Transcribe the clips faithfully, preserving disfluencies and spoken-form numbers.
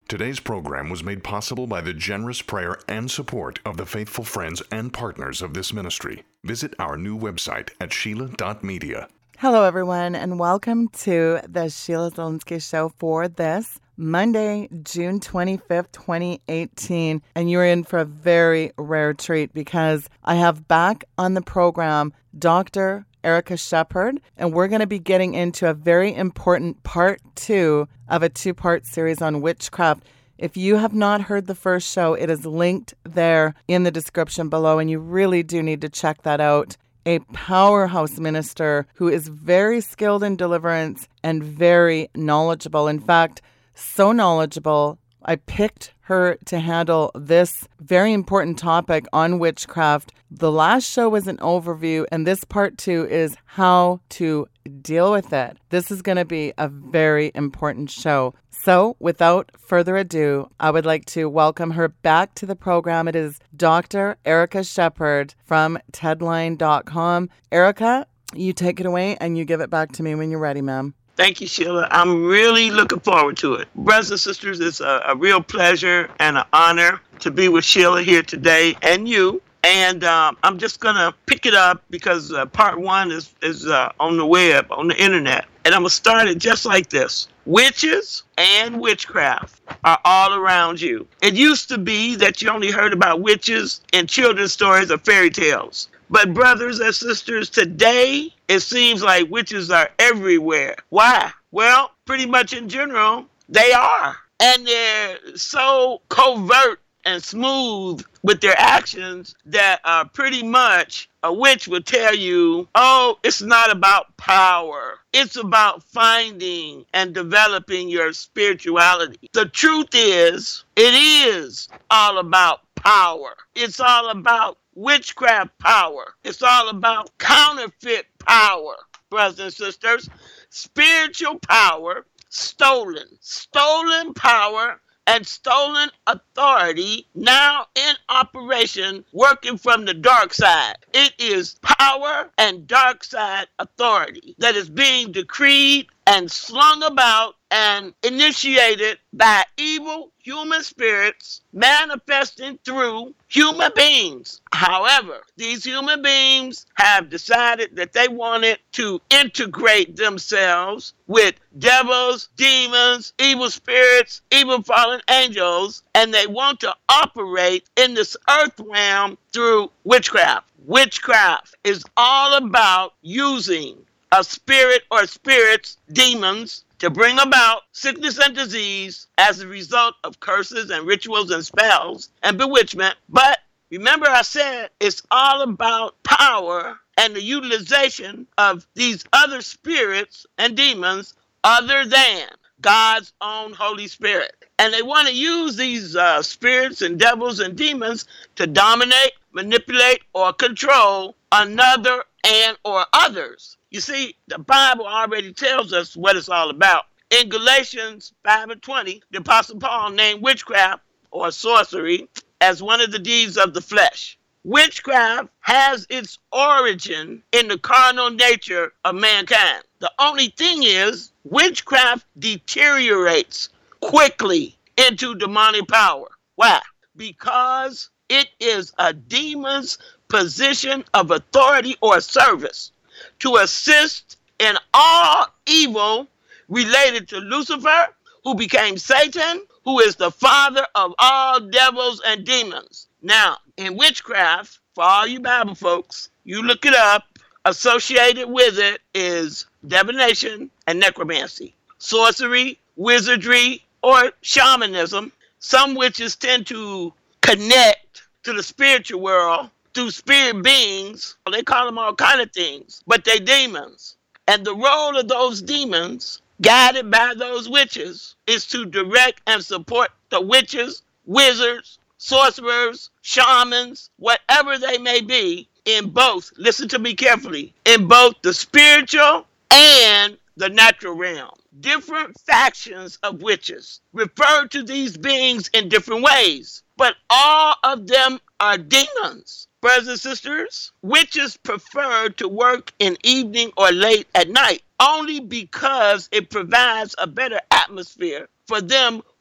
Today's program was made possible by the generous prayer and support of the faithful friends and partners of this ministry. Visit our new website at sheila dot media. Hello, everyone, and welcome to the Sheila Zilinsky Show for this Monday, June twenty-fifth, twenty eighteen. And you're in for a very rare treat because I have back on the program Doctor Erica Shepherd, and we're going to be getting into a very important part two of a two-part series on witchcraft. If you have not heard the first show, it is linked there in the description below, and you really do need to check that out. A powerhouse minister who is very skilled in deliverance and very knowledgeable. In fact, so knowledgeable, I picked her to handle this very important topic on witchcraft. The last show was an overview, and this part two is how to deal with it. This is going to be a very important show. So, without further ado, I would like to welcome her back to the program. It is Doctor Erica Shepherd from Tedline dot com. Erica, you take it away, and you give it back to me when you're ready, ma'am. Thank you, Sheila. I'm really looking forward to it. Brothers and sisters, it's a, a real pleasure and an honor to be with Sheila here today and you. And um, I'm just going to pick it up because uh, part one is, is uh, on the web, on the internet. And I'm going to start it just like this. Witches and witchcraft are all around you. It used to be that you only heard about witches in children's stories or fairy tales. But brothers and sisters, today it seems like witches are everywhere. Why? Well, pretty much in general, they are. And they're so covert and smooth with their actions that uh, pretty much a witch will tell you, oh, it's not about power. It's about finding and developing your spirituality. The truth is, it is all about power. It's all about witchcraft power. It's all about counterfeit power, brothers and sisters. Spiritual power, stolen. Stolen power and stolen authority now in operation, working from the dark side. It is power and dark side authority that is being decreed and slung about and initiated by evil human spirits manifesting through human beings. However, these human beings have decided that they wanted to integrate themselves with devils, demons, evil spirits, evil fallen angels, and they want to operate in this earth realm through witchcraft. Witchcraft is all about using a spirit or spirits, demons, to bring about sickness and disease as a result of curses and rituals and spells and bewitchment. But remember I said it's all about power and the utilization of these other spirits and demons other than God's own Holy Spirit. And they want to use these uh, spirits and devils and demons to dominate, manipulate, or control another and or others. You see, the Bible already tells us what it's all about. In Galatians five and twenty, the Apostle Paul named witchcraft or sorcery as one of the deeds of the flesh. Witchcraft has its origin in the carnal nature of mankind. The only thing is, witchcraft deteriorates quickly into demonic power. Why? Because it is a demon's position of authority or service to assist in all evil related to Lucifer, who became Satan, who is the father of all devils and demons. Now, in witchcraft, for all you Bible folks, you look it up, associated with it is divination and necromancy, sorcery, wizardry, or shamanism. Some witches tend to connect to the spiritual world through spirit beings. They call them all kind of things, but they demons. And the role of those demons, guided by those witches, is to direct and support the witches, wizards, sorcerers, shamans, whatever they may be, in both, listen to me carefully, in both the spiritual and the natural realm. Different factions of witches refer to these beings in different ways, but all of them are demons. Brothers and sisters, witches prefer to work in evening or late at night only because it provides a better atmosphere for them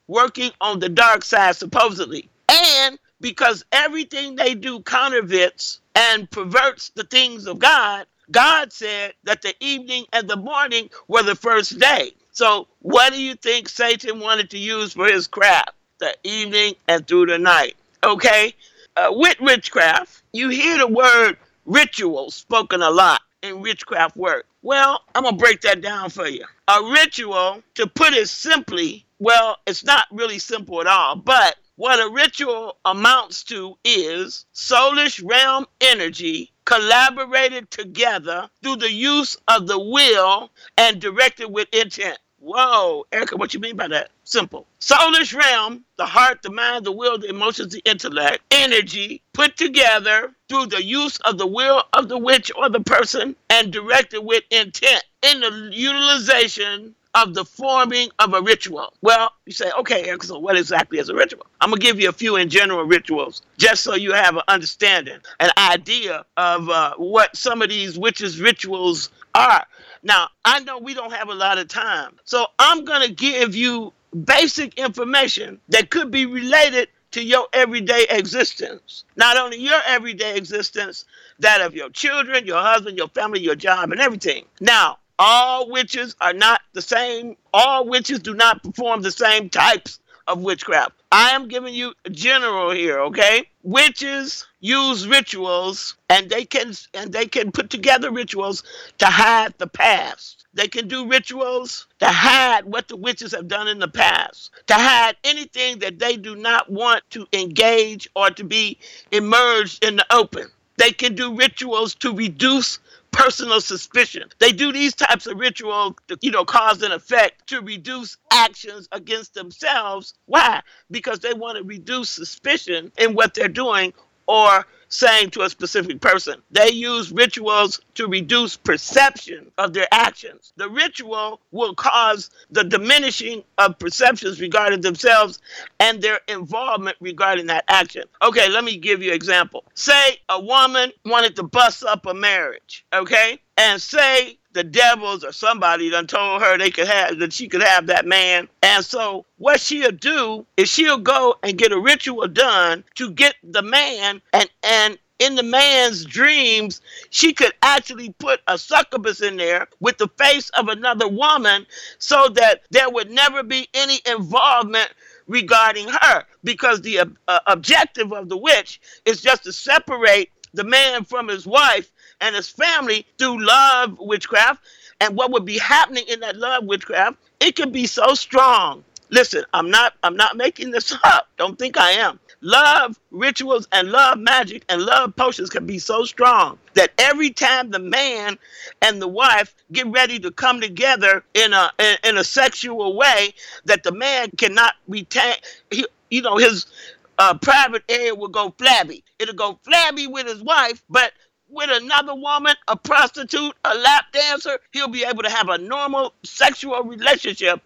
working on the dark side, supposedly. And because everything they do counterfeits and perverts the things of God, God said that the evening and the morning were the first day. So what do you think Satan wanted to use for his craft? The evening and through the night. Okay? Uh, with witchcraft, you hear the word ritual spoken a lot in witchcraft work. Well, I'm going to break that down for you. A ritual, to put it simply, well, it's not really simple at all, but what a ritual amounts to is soulish realm energy collaborated together through the use of the will and directed with intent. Whoa, Erica, what you mean by that? Simple. Soulish realm, the heart, the mind, the will, the emotions, the intellect, energy put together through the use of the will of the witch or the person and directed with intent in the utilization of the forming of a ritual. Well, you say, okay, Erica, so what exactly is a ritual? I'm going to give you a few in general rituals just so you have an understanding, an idea of uh, what some of these witches' rituals are. Now, I know we don't have a lot of time, so I'm going to give you basic information that could be related to your everyday existence. Not only your everyday existence, that of your children, your husband, your family, your job, and everything. Now, all witches are not the same. All witches do not perform the same types of witchcraft. I am giving you a general here, okay? Witches use rituals, and they can and they can put together rituals to hide the past. They can do rituals to hide what the witches have done in the past, to hide anything that they do not want to engage or to be emerged in the open. They can do rituals to reduce personal suspicion. They do these types of rituals to, you know, cause an effect to reduce actions against themselves. Why? Because they want to reduce suspicion in what they're doing or saying to a specific person. They use rituals to reduce perception of their actions. The ritual will cause the diminishing of perceptions regarding themselves and their involvement regarding that action. Okay, let me give you an example. Say a woman wanted to bust up a marriage, okay? And say the devils or somebody done told her they could have that she could have that man. And so what she'll do is she'll go and get a ritual done to get the man, and and in the man's dreams, she could actually put a succubus in there with the face of another woman so that there would never be any involvement regarding her, because the uh, objective of the witch is just to separate the man from his wife and his family through love witchcraft. And what would be happening in that love witchcraft, it could be so strong. Listen, I'm not I'm not making this up. Don't think I am. Love rituals and love magic and love potions can be so strong that every time the man and the wife get ready to come together in a in, in a sexual way, that the man cannot retain, he, you know, his uh, private area will go flabby. It'll go flabby with his wife, but with another woman, a prostitute, a lap dancer, he'll be able to have a normal sexual relationship.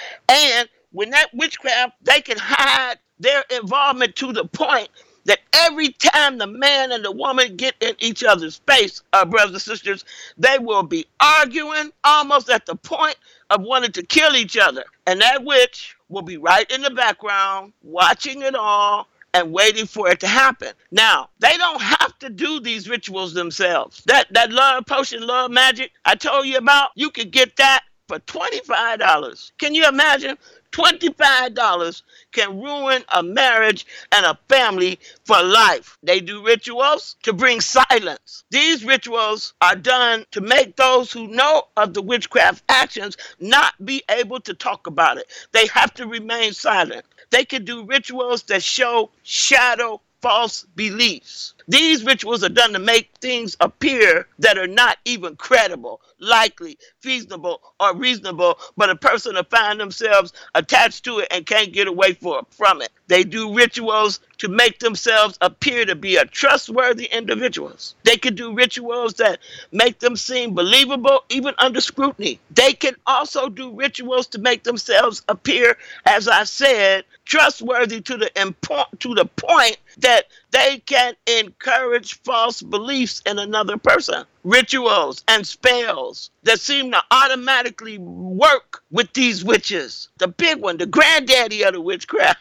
And when that witchcraft, they can hide their involvement to the point that every time the man and the woman get in each other's face, uh, brothers and sisters, they will be arguing almost at the point of wanting to kill each other. And that witch will be right in the background, watching it all and waiting for it to happen. Now, they don't have to do these rituals themselves. That that love potion, love magic I told you about, you could get that for twenty-five dollars. Can you imagine? twenty-five dollars can ruin a marriage and a family for life. They do rituals to bring silence. These rituals are done to make those who know of the witchcraft actions not be able to talk about it. They have to remain silent. They can do rituals that show shadow false beliefs. These rituals are done to make things appear that are not even credible, likely, feasible, or reasonable, but a person will find themselves attached to it and can't get away for, from it. They do rituals to make themselves appear to be a trustworthy individuals. They can do rituals that make them seem believable even under scrutiny. They can also do rituals to make themselves appear, as I said, trustworthy to the impo- to the point that they can encourage false beliefs in another person. Rituals and spells that seem to automatically work with these witches. The big one, the granddaddy of the witchcraft,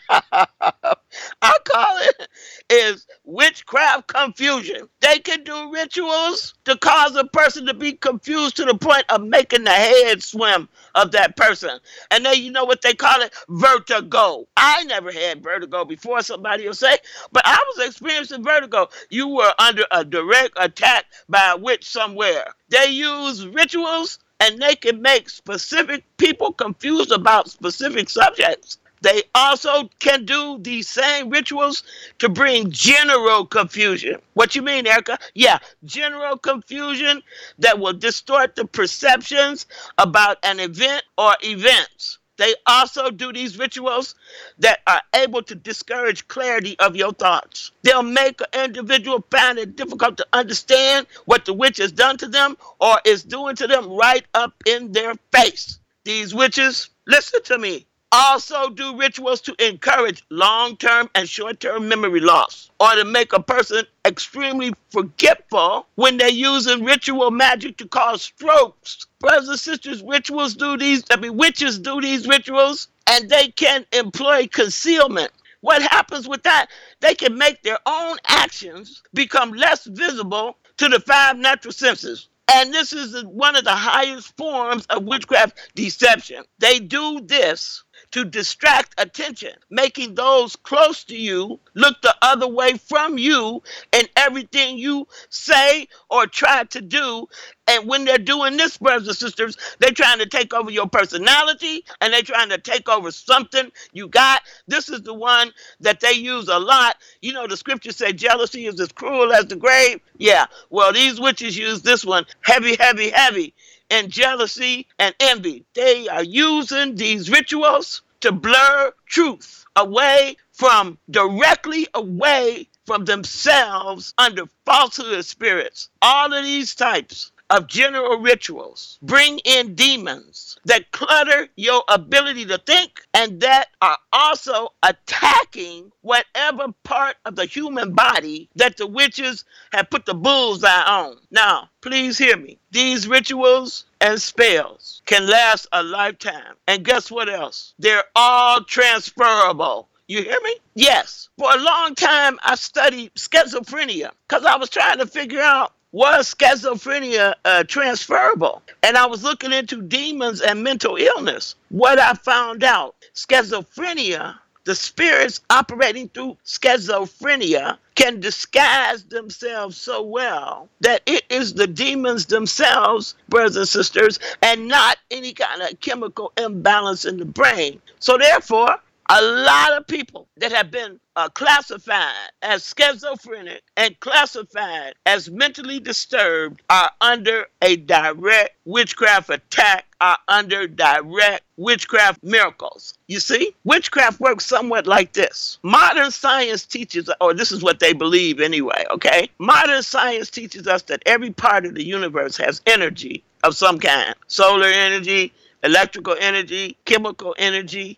I call it, is witchcraft confusion. They can do rituals to cause a person to be confused to the point of making the head swim of that person. And then you know what they call it? Vertigo. I never had vertigo before, somebody will say, but I was experiencing vertigo. You were under a direct attack by a witch somewhere. They use rituals and they can make specific people confused about specific subjects. They also can do these same rituals to bring general confusion. What you mean, Erica? Yeah, general confusion that will distort the perceptions about an event or events. They also do these rituals that are able to discourage clarity of your thoughts. They'll make an individual find it difficult to understand what the witch has done to them or is doing to them right up in their face. These witches, listen to me, also do rituals to encourage long-term and short-term memory loss or to make a person extremely forgetful when they're using ritual magic to cause strokes. Brothers and sisters, rituals do these, I mean, witches do these rituals and they can employ concealment. What happens with that? They can make their own actions become less visible to the five natural senses. And this is one of the highest forms of witchcraft deception. They do this to distract attention, making those close to you look the other way from you and everything you say or try to do. And when they're doing this, brothers and sisters, they're trying to take over your personality and they're trying to take over something you got. This is the one that they use a lot. You know, the scriptures say jealousy is as cruel as the grave. Yeah, well, these witches use this one heavy, heavy, heavy. And jealousy and envy. They are using these rituals to blur truth away from, directly away from themselves under falsehood spirits. All of these types of general rituals bring in demons that clutter your ability to think and that are also attacking whatever part of the human body that the witches have put the bullseye on. Now, please hear me. These rituals and spells can last a lifetime. And guess what else? They're all transferable. You hear me? Yes. For a long time, I studied schizophrenia because I was trying to figure out, was schizophrenia uh, transferable? And I was looking into demons and mental illness. What I found out, schizophrenia, the spirits operating through schizophrenia can disguise themselves so well that it is the demons themselves, brothers and sisters, and not any kind of chemical imbalance in the brain. So therefore, a lot of people that have been uh, classified as schizophrenic and classified as mentally disturbed are under a direct witchcraft attack, are under direct witchcraft miracles. You see, witchcraft works somewhat like this. Modern science teaches, or this is what they believe anyway, okay? Modern science teaches us that every part of the universe has energy of some kind. Solar energy, electrical energy, chemical energy,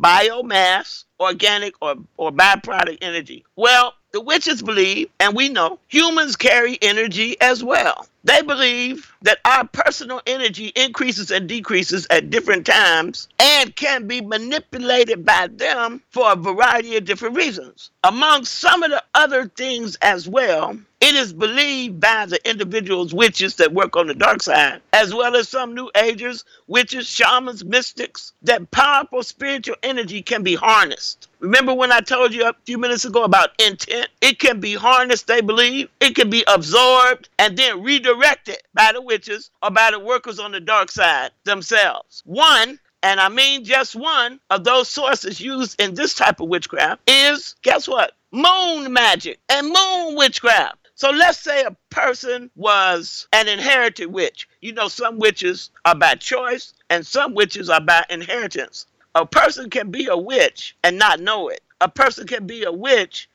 biomass, organic or, or byproduct energy. Well, the witches believe, and we know, humans carry energy as well. They believe that our personal energy increases and decreases at different times and can be manipulated by them for a variety of different reasons. Among some of the other things as well, it is believed by the individuals, witches that work on the dark side, as well as some new agers, witches, shamans, mystics, that powerful spiritual energy can be harnessed. Remember when I told you a few minutes ago about intent? It can be harnessed, they believe. It can be absorbed and then redirected by the witches or by the workers on the dark side themselves. One, and I mean just one, of those sources used in this type of witchcraft is, guess what? Moon magic and moon witchcraft. So let's say a person was an inherited witch. You know, some witches are by choice and some witches are by inheritance. A person can be a witch and not know it. A person can be a witch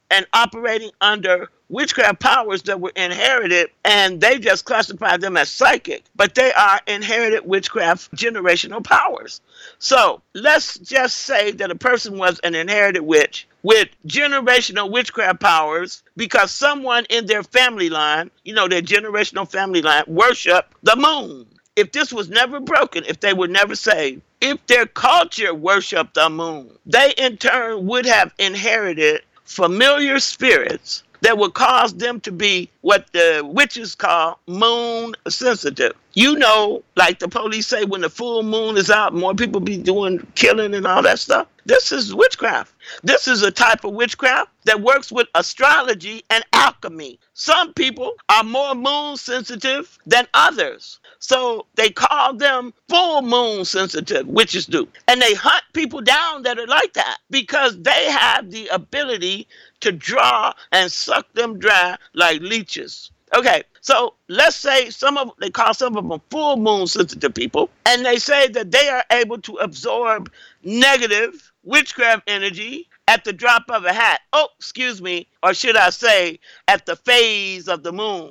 and operating under witchcraft powers that were inherited, and they just classified them as psychic, but they are inherited witchcraft generational powers. So let's just say that a person was an inherited witch with generational witchcraft powers because someone in their family line, you know, their generational family line, worshiped the moon. If this was never broken, if they were never saved, if their culture worshiped the moon, they in turn would have inherited familiar spirits that would cause them to be what the witches call moon sensitive. You know, like the police say, when the full moon is out, more people be doing killing and all that stuff. This is witchcraft. This is a type of witchcraft that works with astrology and alchemy. Some people are more moon sensitive than others. So they call them full moon sensitive, witches do. And they hunt people down that are like that because they have the ability to draw and suck them dry like leeches. Okay, so let's say some of they call some of them full moon sensitive people, and they say that they are able to absorb negative witchcraft energy at the drop of a hat. Oh, excuse me, or should I say at the phase of the moon.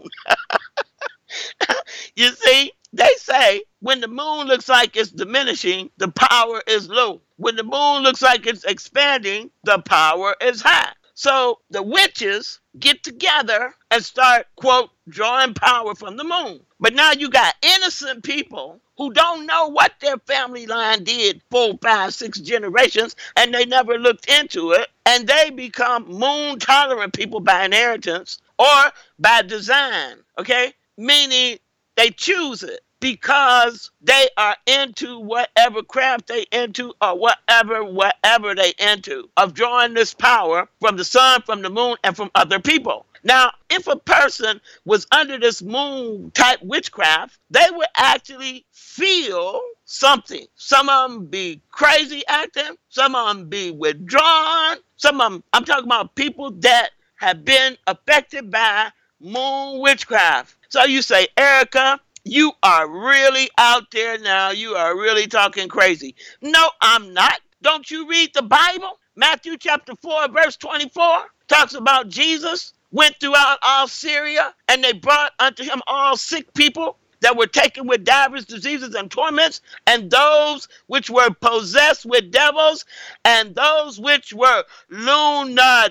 You see, they say when the moon looks like it's diminishing, the power is low. When the moon looks like it's expanding, the power is high. So the witches get together and start, quote, drawing power from the moon. But now you got innocent people who don't know what their family line did four, five, six generations, and they never looked into it. And they become moon tolerant people by inheritance or by design, okay? Meaning they choose it because they are into whatever craft they into or whatever, whatever they into of drawing this power from the sun, from the moon, and from other people. Now, if a person was under this moon type witchcraft, they would actually feel something. Some of them be crazy acting. Some of them be withdrawn. Some of them, I'm talking about people that have been affected by moon witchcraft. So you say, Erica, you are really out there now. You are really talking crazy. No, I'm not. Don't you read the Bible? Matthew chapter four, verse twenty-four talks about Jesus went throughout all Syria, and they brought unto him all sick people that were taken with divers diseases and torments, and those which were possessed with devils, and those which were lunatic,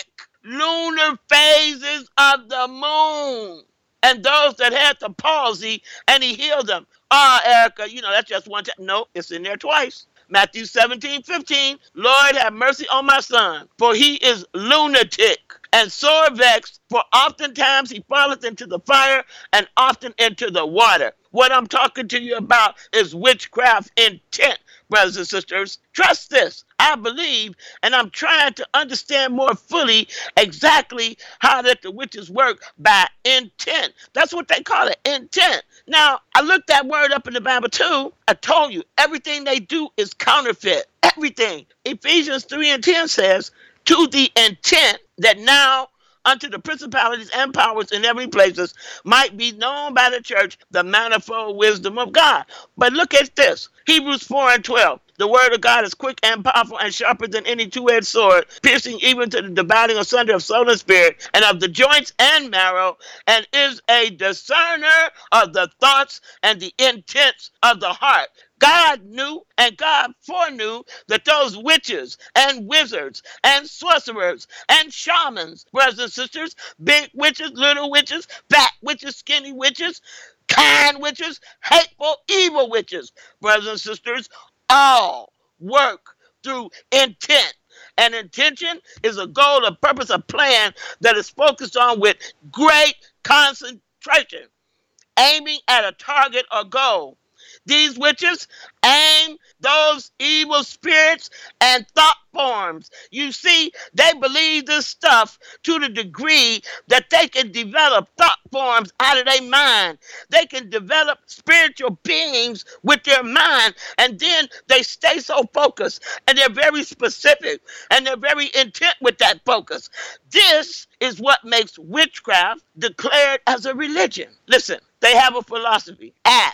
lunar phases of the moon, and those that had the palsy, and he healed them. Ah, oh, Erica, you know, that's just one time. No, it's in there twice. Matthew seventeen, fifteen, Lord, have mercy on my son, for he is lunatic and sore vexed, for oftentimes he falleth into the fire and often into the water. What I'm talking to you about is witchcraft intent, brothers and sisters. Trust this. I believe, and I'm trying to understand more fully exactly how that the witches work by intent. That's what they call it, intent. Now, I looked that word up in the Bible too. I told you, everything they do is counterfeit. Everything. Ephesians three and ten says, to the intent that now unto the principalities and powers in heavenly places might be known by the church the manifold wisdom of God. But look at this. Hebrews four and twelve. The word of God is quick and powerful and sharper than any two-edged sword, piercing even to the dividing asunder of soul and spirit, and of the joints and marrow, and is a discerner of the thoughts and the intents of the heart. God knew and God foreknew that those witches and wizards and sorcerers and shamans, brothers and sisters, big witches, little witches, fat witches, skinny witches, kind witches, hateful, evil witches, brothers and sisters, all work through intent. And intention is a goal, a purpose, a plan that is focused on with great concentration, aiming at a target or goal. These witches aim those evil spirits and thought forms. You see, they believe this stuff to the degree that they can develop thought forms out of their mind. They can develop spiritual beings with their mind, and then they stay so focused, and they're very specific, and they're very intent with that focus. This is what makes witchcraft declared as a religion. Listen, they have a philosophy. Ask,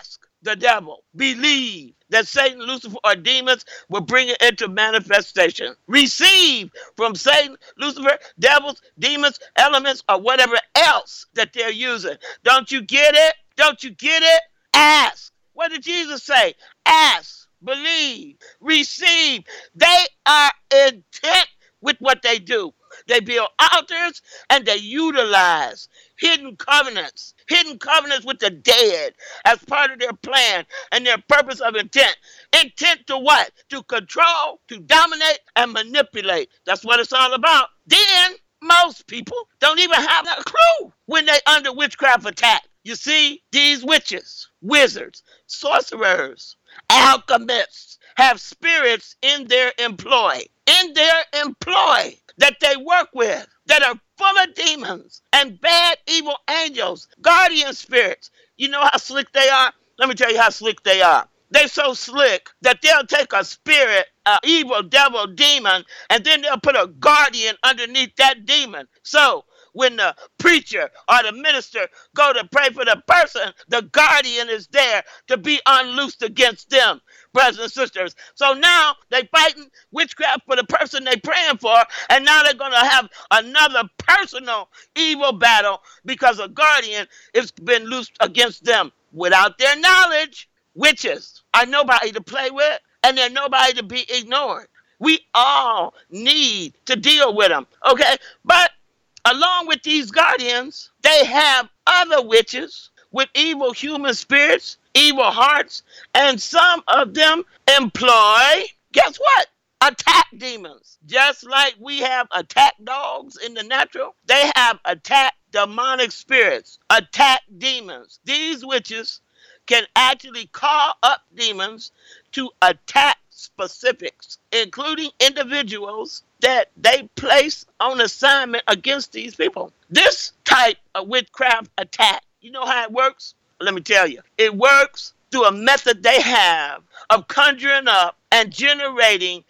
the devil. Believe that Satan, Lucifer, or demons will bring it into manifestation. Receive from Satan, Lucifer, devils, demons, elements, or whatever else that they're using. Don't you get it? Don't you get it? Ask. What did Jesus say? Ask, believe, receive. They are intent with what they do. They build altars and they utilize hidden covenants, hidden covenants with the dead as part of their plan and their purpose of intent. Intent to what? To control, to dominate, and manipulate. That's what it's all about. Then most people don't even have a clue when they under witchcraft attack. You see, these witches, wizards, sorcerers, alchemists have spirits in their employ, in their employ that they work with, that are full of demons and bad, evil angels, guardian spirits. You know how slick they are? Let me tell you how slick they are. They're so slick that they'll take a spirit, an evil devil demon, and then they'll put a guardian underneath that demon. So when the preacher or the minister go to pray for the person, the guardian is there to be unloosed against them, brothers and sisters. So now they fighting witchcraft for the person they praying for, and now they're going to have another personal evil battle because a guardian has been loosed against them without their knowledge. Witches are nobody to play with, and they're nobody to be ignored. We all need to deal with them, okay? But along with these guardians, they have other witches with evil human spirits, evil hearts, and some of them employ, guess what? Attack demons. Just like we have attack dogs in the natural, they have attack demonic spirits, attack demons. These witches can actually call up demons to attack specifics, including individuals that they place on assignment against these people. This type of witchcraft attack, you know how it works? Let me tell you. It works through a method they have of conjuring up and generating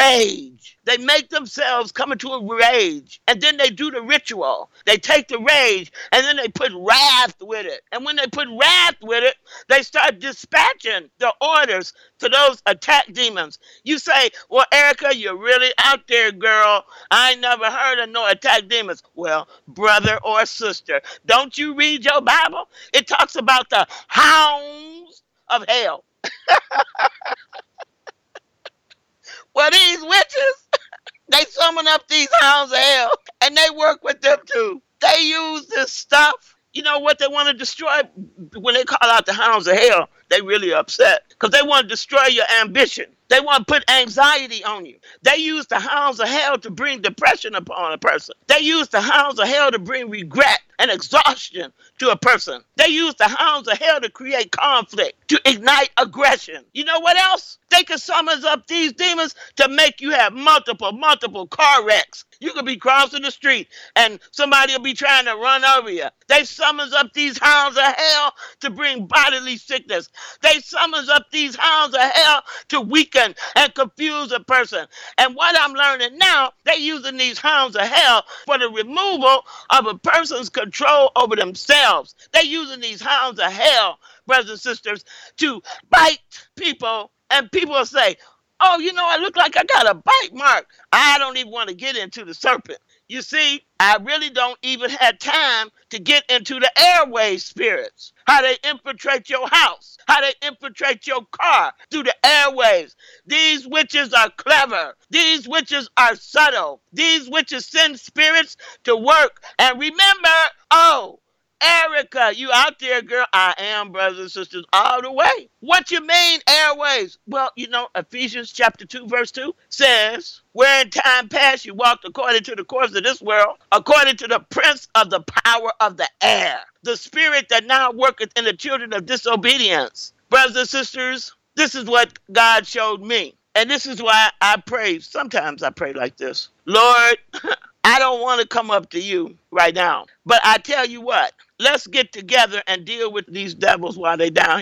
rage. They make themselves come into a rage, and then they do the ritual. They take the rage, and then they put wrath with it. And when they put wrath with it, they start dispatching the orders to those attack demons. You say, well, Erica, you're really out there, girl. I ain't never heard of no attack demons. Well, brother or sister, don't you read your Bible? It talks about the hounds of hell. Well, these witches, they summon up these hounds of hell, and they work with them too. They use this stuff. You know what they want to destroy? When they call out the hounds of hell, they really upset because they want to destroy your ambition. They want to put anxiety on you. They use the hounds of hell to bring depression upon a person. They use the hounds of hell to bring regret and exhaustion to a person. They use the hounds of hell to create conflict, to ignite aggression. You know what else? They can summon up these demons to make you have multiple, multiple car wrecks. You could be crossing the street and somebody will be trying to run over you. They summons up these hounds of hell to bring bodily sickness. They summons up these hounds of hell to weaken and confuse a person. And what I'm learning now, they using these hounds of hell for the removal of a person's control over themselves. They using these hounds of hell, brothers and sisters, to bite people, and people will say, oh, you know, I look like I got a bite mark. I don't even want to get into the serpent. You see, I really don't even have time to get into the airway spirits, how they infiltrate your house, how they infiltrate your car through the airwaves. These witches are clever. These witches are subtle. These witches send spirits to work. And remember, oh, Erica, you out there, girl? I am, brothers and sisters, all the way. What you mean, airways? Well, you know, Ephesians chapter two, verse two says, where in time past you walked according to the course of this world, according to the prince of the power of the air, the spirit that now worketh in the children of disobedience. Brothers and sisters, this is what God showed me. And this is why I pray. Sometimes I pray like this. Lord, I don't want to come up to you right now. But I tell you what, let's get together and deal with these devils while they're down here.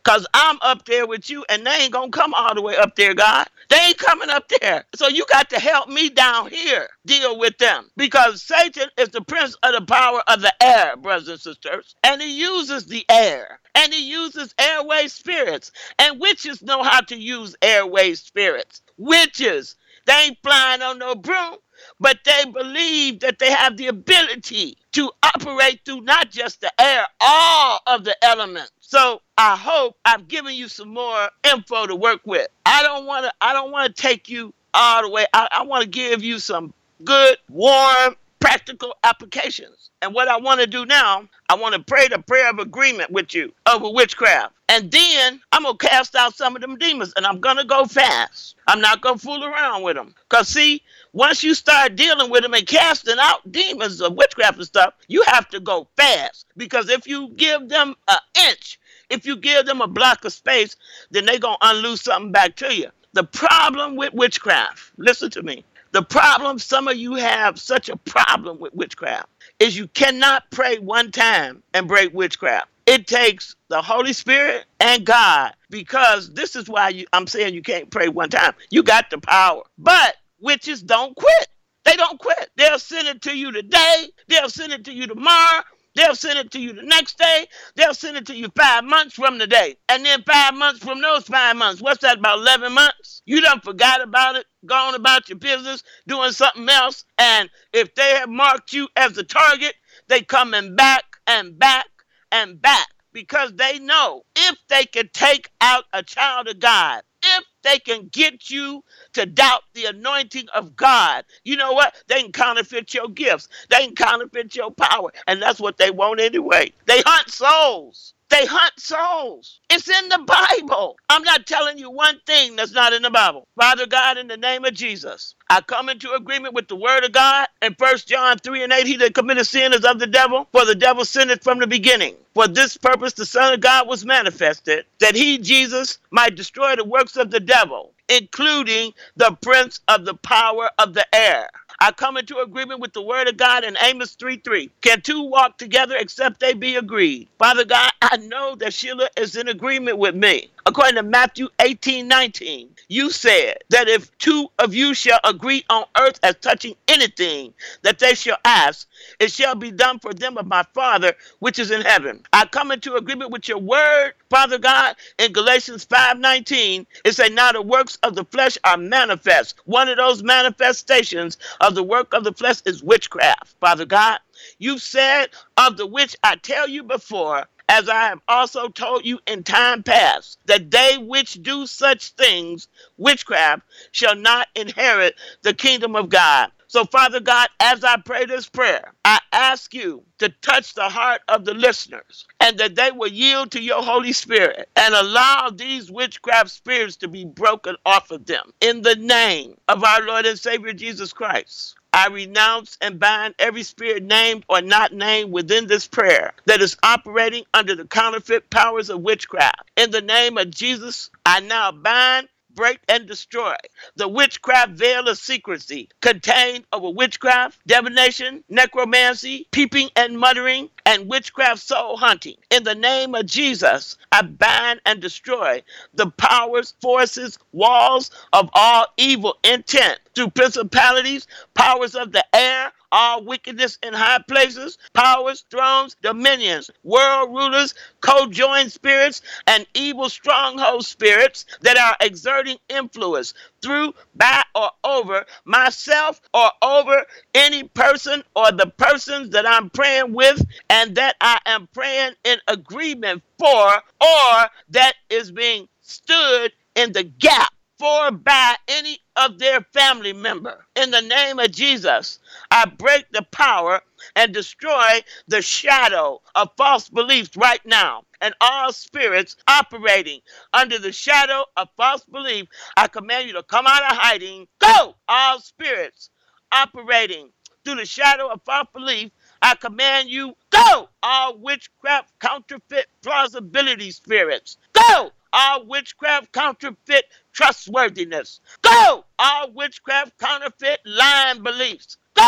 Because I'm up there with you, and they ain't going to come all the way up there, God. They ain't coming up there. So you got to help me down here deal with them. Because Satan is the prince of the power of the air, brothers and sisters. And he uses the air. And he uses airway spirits. And witches know how to use airway spirits. Witches. They ain't flying on no broom, but they believe that they have the ability to operate through not just the air, all of the elements. So I hope I've given you some more info to work with. I don't want to. I don't want to take you all the way. I, I want to give you some good, warm, practical applications. And what I want to do now, I want to pray the prayer of agreement with you over witchcraft. And then I'm going to cast out some of them demons, and I'm going to go fast. I'm not going to fool around with them. Because, see, once you start dealing with them and casting out demons of witchcraft and stuff, you have to go fast. Because if you give them an inch, if you give them a block of space, then they're going to unloose something back to you. The problem with witchcraft, listen to me. The problem, some of you have such a problem with witchcraft, is you cannot pray one time and break witchcraft. It takes the Holy Spirit and God, because this is why you, I'm saying you can't pray one time. You got the power. But witches don't quit. They don't quit. They'll send it to you today. They'll send it to you tomorrow. They'll send it to you the next day. They'll send it to you five months from the day. And then five months from those five months. What's that, about eleven months? You done forgot about it, gone about your business, doing something else. And if they have marked you as a target, they coming back and back and back. Because they know if they can take out a child of God, if they can get you to doubt the anointing of God, you know what? They can counterfeit your gifts. They can counterfeit your power. And that's what they want anyway. They hunt souls. They hunt souls. It's in the Bible. I'm not telling you one thing that's not in the Bible. Father God, in the name of Jesus, I come into agreement with the word of God. In First John three and eight, he that committeth sin is of the devil, for the devil sinned it from the beginning. For this purpose the Son of God was manifested, that he, Jesus, might destroy the works of the devil, including the prince of the power of the air. I come into agreement with the word of God in Amos three three. Can two walk together except they be agreed? Father God, I know that Sheila is in agreement with me. According to Matthew eighteen nineteen, you said that if two of you shall agree on earth as touching anything that they shall ask, it shall be done for them of my Father which is in heaven. I come into agreement with your word, Father God, in Galatians five nineteen. It says, now the works of the flesh are manifest. One of those manifestations of the work of the flesh is witchcraft. Father God, you said, of the which I tell you before, as I have also told you in time past, that they which do such things, witchcraft, shall not inherit the kingdom of God. So, Father God, as I pray this prayer, I ask you to touch the heart of the listeners, and that they will yield to your Holy Spirit and allow these witchcraft spirits to be broken off of them. In the name of our Lord and Savior Jesus Christ, I renounce and bind every spirit named or not named within this prayer that is operating under the counterfeit powers of witchcraft. In the name of Jesus, I now bind, break, and destroy the witchcraft veil of secrecy contained over witchcraft, divination, necromancy, peeping and muttering, and witchcraft soul hunting. In the name of Jesus, I bind and destroy the powers, forces, walls of all evil intent through principalities, powers of the air, all wickedness in high places, powers, thrones, dominions, world rulers, co-joined spirits, and evil stronghold spirits that are exerting influence through, by, or over myself or over any person or the persons that I'm praying with and that I am praying in agreement for, or that is being stood in the gap for by any of their family member. In the name of Jesus, I break the power and destroy the shadow of false beliefs right now. And all spirits operating under the shadow of false belief, I command you to come out of hiding. Go! All spirits operating through the shadow of false belief, I command you, go! All witchcraft, counterfeit, plausibility spirits, go! All witchcraft, counterfeit, trustworthiness, go! All witchcraft, counterfeit, lying beliefs, go!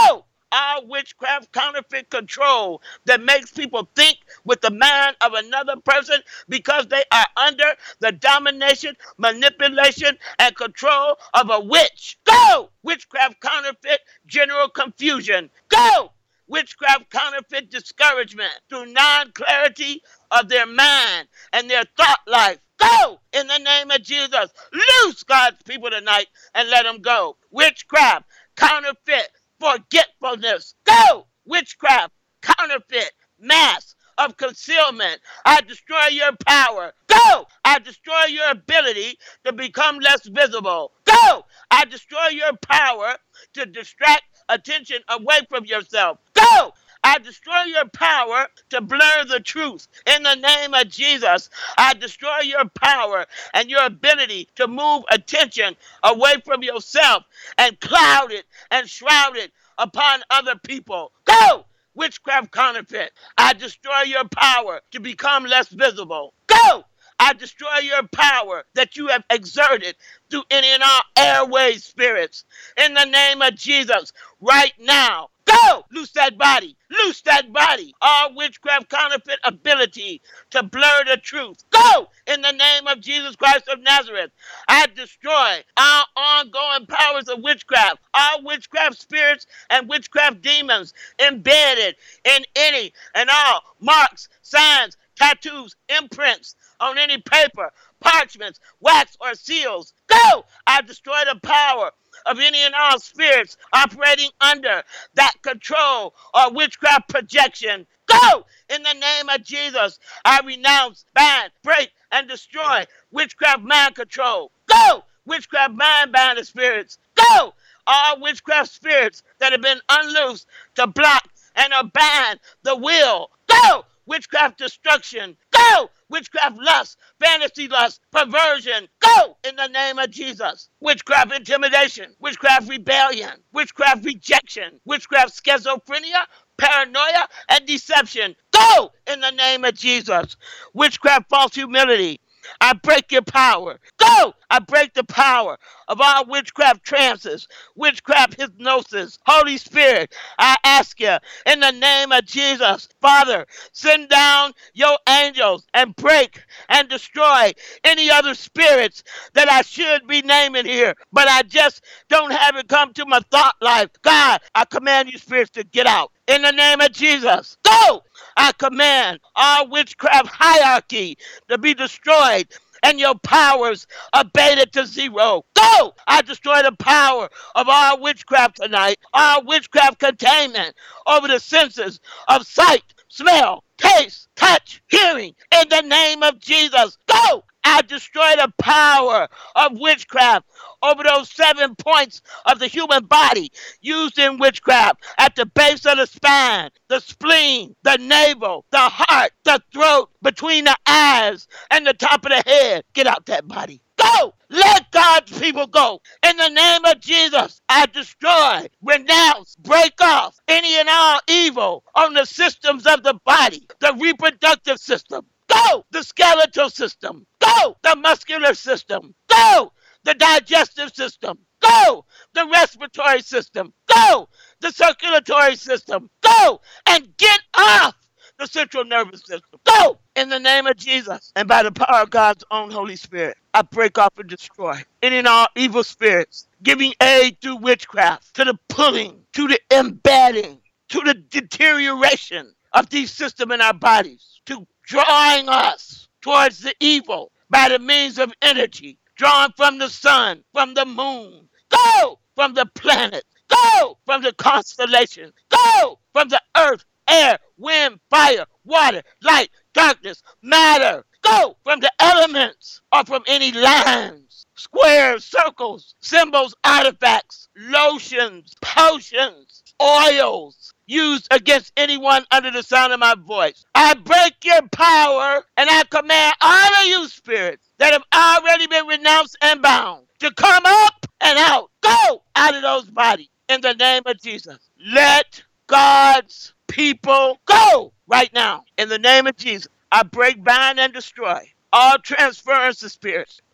all witchcraft, counterfeit control that makes people think with the mind of another person because they are under the domination, manipulation, and control of a witch. Go! Witchcraft, counterfeit, general confusion. Go! Witchcraft, counterfeit, discouragement through non-clarity of their mind and their thought life. Go! In the name of Jesus. Loose God's people tonight and let them go. Witchcraft, counterfeit, forgetfulness. Go! Witchcraft, counterfeit, mask of concealment. I destroy your power. Go! I destroy your ability to become less visible. Go! I destroy your power to distract attention away from yourself. Go! I destroy your power to blur the truth. In the name of Jesus, I destroy your power and your ability to move attention away from yourself and cloud it and shroud it upon other people. Go! Witchcraft, counterfeit. I destroy your power to become less visible. Go! I destroy your power that you have exerted through any and all airway spirits. In the name of Jesus, right now, go! Loose that body. Loose that body. All witchcraft, counterfeit ability to blur the truth. Go! In the name of Jesus Christ of Nazareth, I destroy all ongoing powers of witchcraft, all witchcraft spirits and witchcraft demons embedded in any and all marks, signs, tattoos, imprints on any paper, parchments, wax, or seals. Go! I destroy the power of any and all spirits operating under that control or witchcraft projection. Go! In the name of Jesus, I renounce, ban, break, and destroy witchcraft mind control. Go! Witchcraft mind binding spirits. Go! All witchcraft spirits that have been unloosed to block and or bind the will. Go! Witchcraft destruction. Go! Witchcraft lust, fantasy lust, perversion. Go! In the name of Jesus. Witchcraft intimidation, witchcraft rebellion, witchcraft rejection, witchcraft schizophrenia, paranoia, and deception. Go! In the name of Jesus. Witchcraft false humility. I break your power. Go! I break the power of all witchcraft trances, witchcraft hypnosis. Holy Spirit, I ask you in the name of Jesus, Father, send down your angels and break and destroy any other spirits that I should be naming here, but I just don't have it come to my thought life. God, I command you spirits to get out. In the name of Jesus, go! I command all witchcraft hierarchy to be destroyed and your powers abated to zero. Go! I destroy the power of all witchcraft tonight, all witchcraft containment over the senses of sight, smell, taste, touch, hearing. In the name of Jesus, go! I destroy the power of witchcraft over those seven points of the human body used in witchcraft at the base of the spine, the spleen, the navel, the heart, the throat, between the eyes, and the top of the head. Get out that body. Go! Let God's people go. In the name of Jesus, I destroy, renounce, break off any and all evil on the systems of the body, the reproductive system. Go! The skeletal system. Go! The muscular system. Go! The digestive system. Go! The respiratory system. Go! The circulatory system. Go! And get off the central nervous system. Go! In the name of Jesus and by the power of God's own Holy Spirit, I break off and destroy any and all evil spirits, giving aid through witchcraft to the pulling, to the embedding, to the deterioration of these systems in our bodies, to drawing us towards the evil by the means of energy, drawn from the sun, from the moon. Go! From the planet. Go! From the constellation. Go! From the earth, air, wind, fire, water, light, darkness, matter. Go! From the elements or from any lines, squares, circles, symbols, artifacts, lotions, potions, oils used against anyone under the sound of my voice. I break your power and I command all of you spirits that have already been renounced and bound to come up and out. Go out of those bodies in the name of Jesus. Let God's people go right now in the name of Jesus. I break, bind, and destroy all transference of spirits,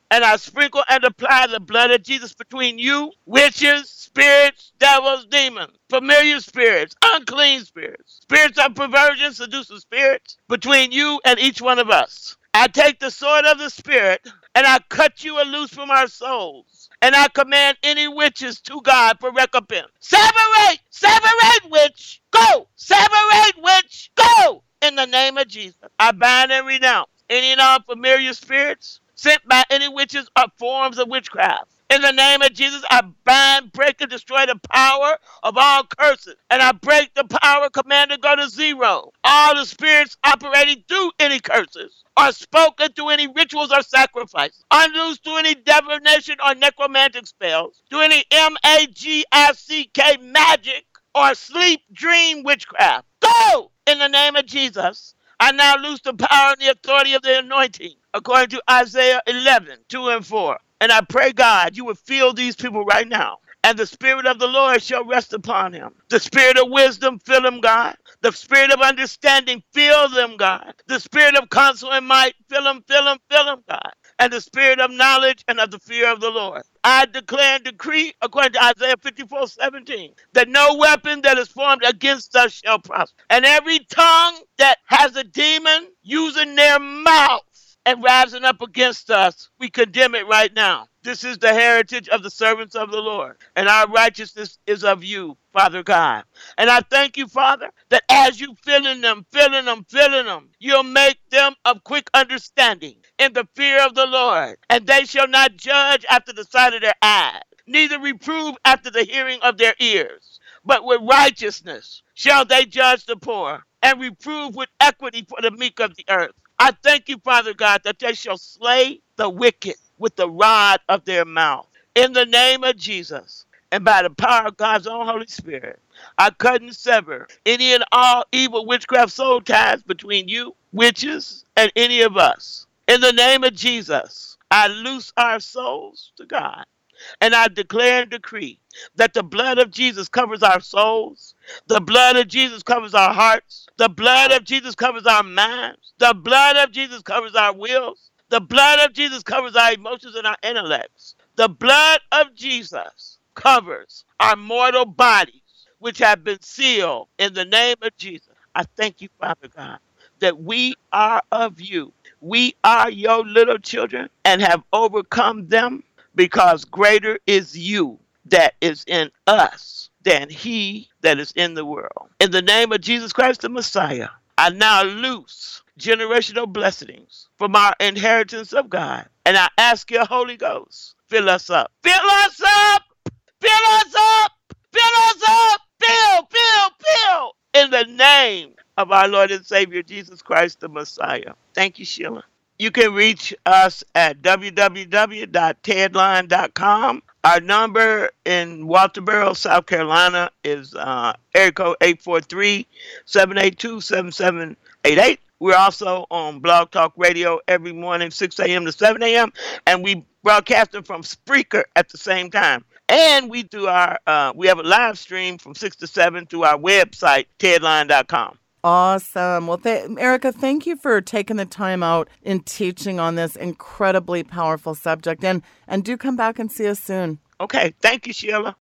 And I sprinkle and apply the blood of Jesus between you, witches, spirits, devils, demons, familiar spirits, unclean spirits, spirits of perversion, seducing spirits, between you and each one of us. I take the sword of the Spirit, and I cut you loose from our souls. And I command any witches to God for recompense. Separate! Separate, witch! Go! Separate, witch! Go! In the name of Jesus, I bind and renounce any non-familiar spirits sent by any witches or forms of witchcraft. In the name of Jesus, I bind, break, and destroy the power of all curses. And I break the power, command to go to zero. All the spirits operating through any curses or spoken through any rituals or sacrifices, unloosed through any divination or necromantic spells, through any M A G I C K magic or sleep dream witchcraft. Go! In the name of Jesus, I now loose the power and the authority of the anointing, according to Isaiah eleven, two and four. And I pray, God, you would fill these people right now. And the Spirit of the Lord shall rest upon him. The Spirit of wisdom, fill him, God. The Spirit of understanding, fill them, God. The Spirit of counsel and might, fill him, fill him, fill him, God. And the Spirit of knowledge and of the fear of the Lord. I declare and decree, according to Isaiah fifty-four, seventeen, that no weapon that is formed against us shall prosper. And every tongue that has a demon using their mouth and rising up against us, we condemn it right now. This is the heritage of the servants of the Lord, and our righteousness is of you, Father God. And I thank you, Father, that as you filling them, filling them, filling them, you'll make them of quick understanding in the fear of the Lord. And they shall not judge after the sight of their eyes, neither reprove after the hearing of their ears. But with righteousness shall they judge the poor, and reprove with equity for the meek of the earth. I thank you, Father God, that they shall slay the wicked with the rod of their mouth. In the name of Jesus, and by the power of God's own Holy Spirit, I cut and sever any and all evil witchcraft soul ties between you, witches, and any of us. In the name of Jesus, I loose our souls to God. And I declare and decree that the blood of Jesus covers our souls. The blood of Jesus covers our hearts. The blood of Jesus covers our minds. The blood of Jesus covers our wills. The blood of Jesus covers our emotions and our intellects. The blood of Jesus covers our mortal bodies, which have been sealed in the name of Jesus. I thank you, Father God, that we are of you. We are your little children and have overcome them, because greater is you that is in us than he that is in the world. In the name of Jesus Christ, the Messiah, I now loose generational blessings from our inheritance of God. And I ask your Holy Ghost, fill us up. Fill us up! Fill us up! Fill us up! Fill, fill, fill! In the name of our Lord and Savior, Jesus Christ, the Messiah. Thank you, Sheila. You can reach us at w w w dot ted line dot com. Our number in Walterboro, South Carolina is uh, area code eight four three, seven eight two, seven seven eight eight. We're also on Blog Talk Radio every morning, six a.m. to seven a.m. And we broadcasting from Spreaker at the same time. And we do our uh, we have a live stream from six to seven through our website, ted line dot com. Awesome. Well, th- Erica, thank you for taking the time out in teaching on this incredibly powerful subject. And, and do come back and see us soon. Okay. Thank you, Sheila.